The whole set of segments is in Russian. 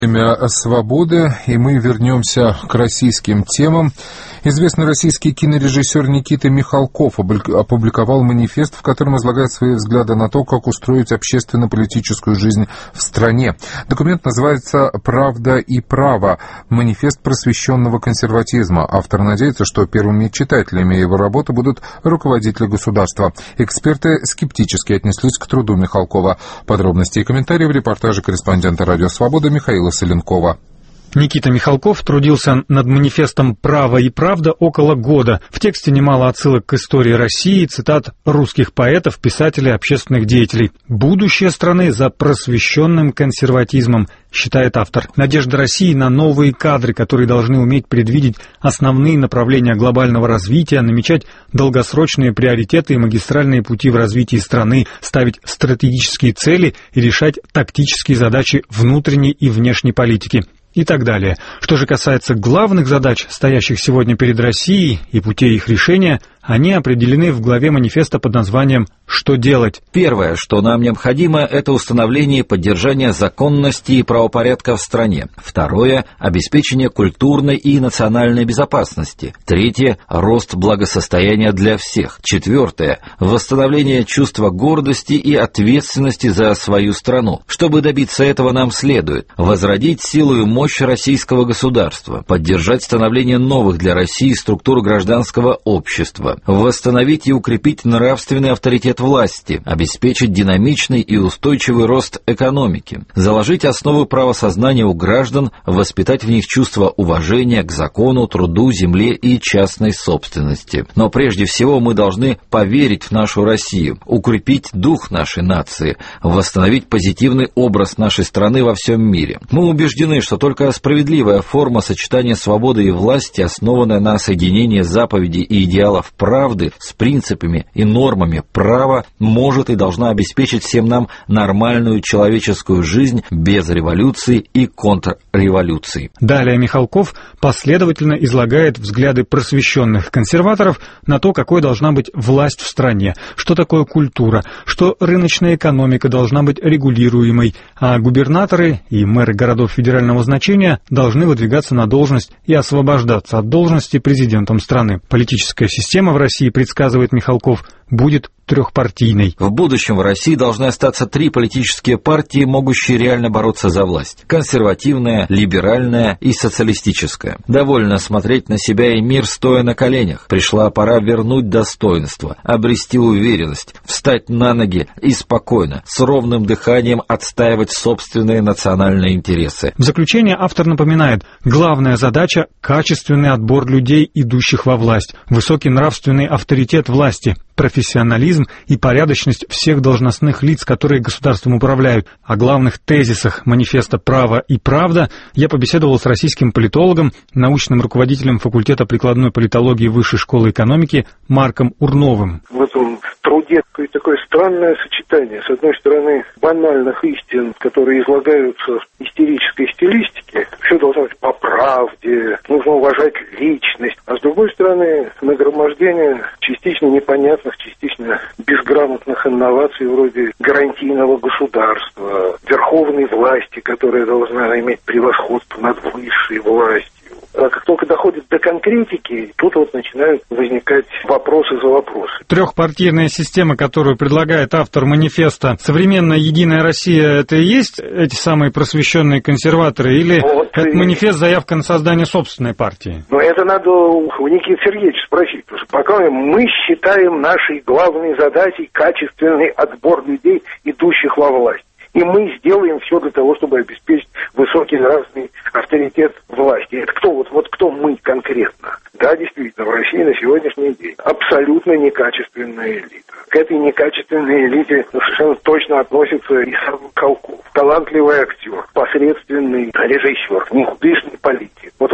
Время свободы, и мы вернемся к российским темам. Известный российский кинорежиссер Никита Михалков опубликовал манифест, в котором излагает свои взгляды на то, как устроить общественно-политическую жизнь в стране. Документ называется «Правда и право. Манифест просвещенного консерватизма». Автор надеется, что первыми читателями его работы будут руководители государства. Эксперты скептически отнеслись к труду Михалкова. Подробности и комментарии в репортаже корреспондента «Радио Свобода» Михаила Соленкова. Никита Михалков трудился над манифестом «Право и правда» около года. В тексте немало отсылок к истории России, цитат русских поэтов, писателей, общественных деятелей. «Будущее страны за просвещенным консерватизмом», считает автор. Надежда России на новые кадры, которые должны уметь предвидеть основные направления глобального развития, намечать долгосрочные приоритеты и магистральные пути в развитии страны, ставить стратегические цели и решать тактические задачи внутренней и внешней политики. И так далее. Что же касается главных задач, стоящих сегодня перед Россией, и путей их решения, они определены в главе манифеста под названием «Что делать?». Первое, что нам необходимо, это установление и поддержание законности и правопорядка в стране. Второе – обеспечение культурной и национальной безопасности. Третье – рост благосостояния для всех. Четвертое – восстановление чувства гордости и ответственности за свою страну. Чтобы добиться этого, нам следует возродить силу и мощь российского государства, поддержать становление новых для России структур гражданского общества, восстановить и укрепить нравственный авторитет власти, обеспечить динамичный и устойчивый рост экономики, заложить основы правосознания у граждан, воспитать в них чувство уважения к закону, труду, земле и частной собственности. Но прежде всего мы должны поверить в нашу Россию, укрепить дух нашей нации, восстановить позитивный образ нашей страны во всем мире. Мы убеждены, что только справедливая форма сочетания свободы и власти, основанная на соединении заповедей и идеалов правды с принципами и нормами права, может и должна обеспечить всем нам нормальную человеческую жизнь без революции и контрреволюции. Далее Михалков последовательно излагает взгляды просвещенных консерваторов на то, какой должна быть власть в стране, что такое культура, что рыночная экономика должна быть регулируемой, а губернаторы и мэры городов федерального значения должны выдвигаться на должность и освобождаться от должности президентом страны. Политическая система в России, предсказывает Михалков, будет трехпартийной. В будущем в России должны остаться три политические партии, могущие реально бороться за власть. Консервативная, либеральная и социалистическая. Довольно смотреть на себя и мир, стоя на коленях. Пришла пора вернуть достоинство, обрести уверенность, встать на ноги и спокойно, с ровным дыханием отстаивать собственные национальные интересы. В заключение автор напоминает, главная задача – качественный отбор людей, идущих во власть, высокий нравственный авторитет власти, профессионализм и порядочность всех должностных лиц, которые государством управляют. О главных тезисах манифеста «Право и правда» я побеседовал с российским политологом, научным руководителем факультета прикладной политологии Высшей школы экономики Марком Урновым. В этом труде такое странное сочетание. С одной стороны, банальных истин, которые излагаются в истерической стилистике. Все должно быть по правде, нужно уважать личность. А с другой стороны, нагромождение частично непонятных, частично безграмотных инноваций вроде гарантийного государства, верховной власти, которая должна иметь превосходство над высшей властью. А как только доходит до конкретики, тут вот начинают возникать вопросы за вопросы. Трехпартийная система, которую предлагает автор манифеста, современная «Единая Россия» — это и есть эти самые просвещенные консерваторы, или вот это манифест — заявка на создание собственной партии? Но это надо у Никиты Сергеевича спросить, потому что пока мы считаем нашей главной задачей качественный отбор людей, идущих во власть. И мы сделаем все для того, чтобы обеспечить высокий нравственный авторитет власти. Это кто? Вот кто мы конкретно? Да, действительно, в России на сегодняшний день абсолютно некачественная элита. К этой некачественной элите совершенно точно относится и сам Михалков. Талантливый актер, посредственный режиссер, никудышный политик. Вот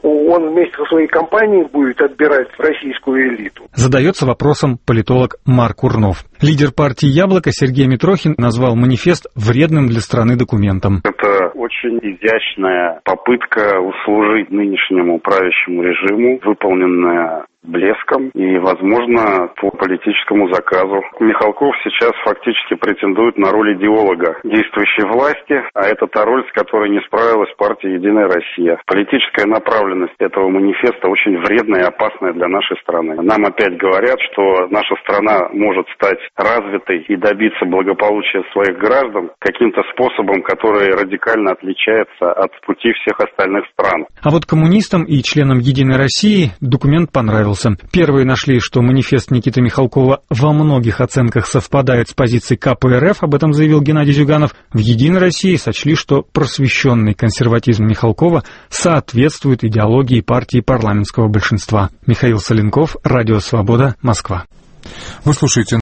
он вместе со своей компанией будет отбирать российскую элиту. Задается вопросом политолог Марк Урнов. Лидер партии «Яблоко» Сергей Митрохин назвал манифест вредным для страны документом. Это очень изящная попытка услужить нынешнему правящему режиму, выполненная блеском и, возможно, по политическому заказу. Михалков сейчас фактически претендует на роль идеолога действующей власти, а это та роль, с которой не справилась партия «Единая Россия». Политическая направленность этого манифеста очень вредная и опасная для нашей страны. Нам опять говорят, что наша страна может стать развитой и добиться благополучия своих граждан каким-то способом, который радикально отличается от пути всех остальных стран. А вот коммунистам и членам «Единой России» документ понравился. Первые нашли, что манифест Никиты Михалкова во многих оценках совпадает с позицией КПРФ, об этом заявил Геннадий Зюганов. В «Единой России» сочли, что просвещенный консерватизм Михалкова соответствует идеологии партии парламентского большинства. Михаил Соленков, Радио Свобода, Москва. Вы слушаете